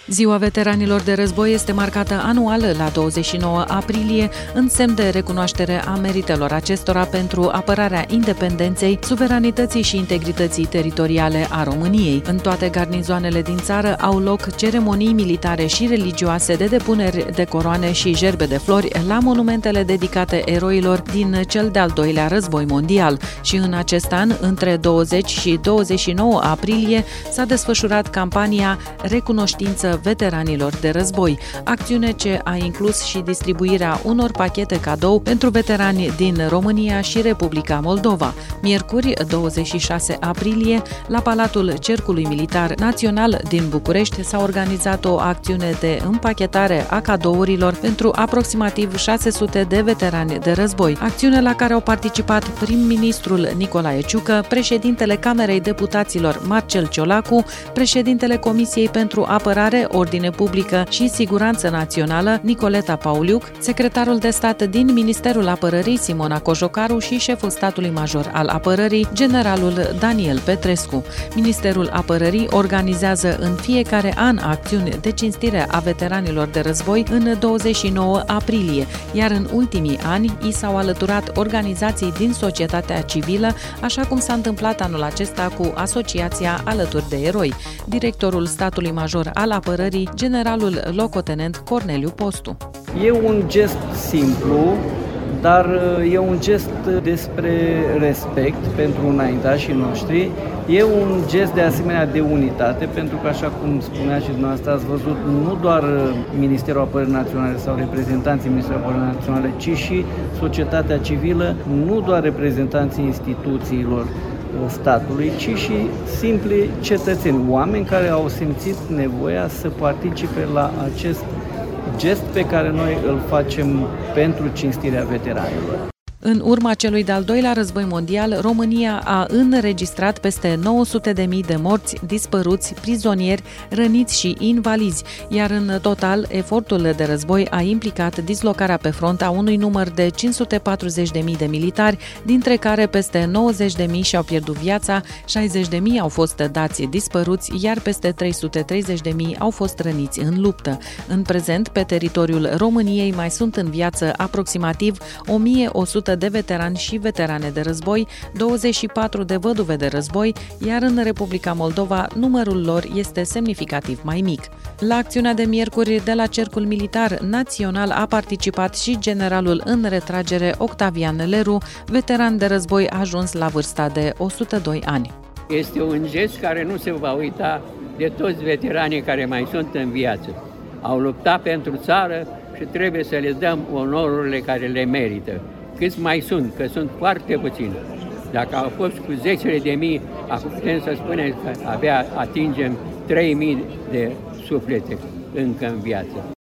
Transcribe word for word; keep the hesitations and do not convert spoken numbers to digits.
Ziua Veteranilor de Război este marcată anual la douăzeci și nouă aprilie, în semn de recunoaștere a meritelor acestora pentru apărarea independenței, suveranității și integrității teritoriale a României. În toate garnizoanele din țară au loc ceremonii militare și religioase de depuneri de coroane și gerbe de flori la monumentele dedicate eroilor din cel de-al doilea război mondial. Și în acest an, între douăzeci și douăzeci și nouă aprilie, s-a desfășurat campania Recunoștință Veteranilor de Război, acțiune ce a inclus și distribuirea unor pachete cadou pentru veterani din România și Republica Moldova. Miercuri, douăzeci și șase aprilie, la Palatul Cercului Militar Național din București s-a organizat o acțiune de împachetare a cadourilor pentru aproximativ șase sute de veterani de război, acțiune la care au participat prim-ministrul Nicolae Ciucă, președintele Camerei Deputaților Marcel Ciolacu, președintele Comisiei pentru Apărare, Ordine Publică și Siguranță Națională, Nicoleta Pauliuc, secretarul de stat din Ministerul Apărării, Simona Cojocaru, și șeful statului major al apărării, generalul Daniel Petrescu. Ministerul Apărării organizează în fiecare an acțiuni de cinstire a veteranilor de război în douăzeci și nouă aprilie, iar în ultimii ani i s-au alăturat organizații din societatea civilă, așa cum s-a întâmplat anul acesta cu Asociația Alături de Eroi. Directorul statului major al apărării, generalul locotenent Corneliu Postu. E un gest simplu, dar e un gest despre respect pentru înaintașii noștri. E un gest de asemenea de unitate, pentru că, așa cum spunea și dumneavoastră, ați văzut nu doar Ministerul Apărării Naționale sau reprezentanții Ministerului Apărării Naționale, ci și societatea civilă, nu doar reprezentanții instituțiilor statului, ci și simpli cetățeni, oameni care au simțit nevoia să participe la acest gest pe care noi îl facem pentru cinstirea veteranilor. În urma celui de-al doilea război mondial, România a înregistrat peste nouă sute de mii de morți, dispăruți, prizonieri, răniți și invalizi, iar în total, efortul de război a implicat dislocarea pe front a unui număr de cinci sute patruzeci de mii de militari, dintre care peste nouăzeci de mii și-au pierdut viața, șaizeci de mii au fost dați dispăruți, iar peste trei sute treizeci de mii au fost răniți în luptă. În prezent, pe teritoriul României mai sunt în viață aproximativ o mie o sută de veterani și veterane de război, douăzeci și patru de văduve de război, iar în Republica Moldova numărul lor este semnificativ mai mic. La acțiunea de miercuri de la Cercul Militar Național a participat și generalul în retragere Octavian Leru, veteran de război ajuns la vârsta de o sută doi ani. Este un gest care nu se va uita de toți veteranii care mai sunt în viață. Au luptat pentru țară și trebuie să le dăm onorurile care le merită. Câți mai sunt? Că sunt foarte puțini. Dacă au fost cu zecile de mii, acum putem să spunem că abia atingem trei mii de suflete încă în viață.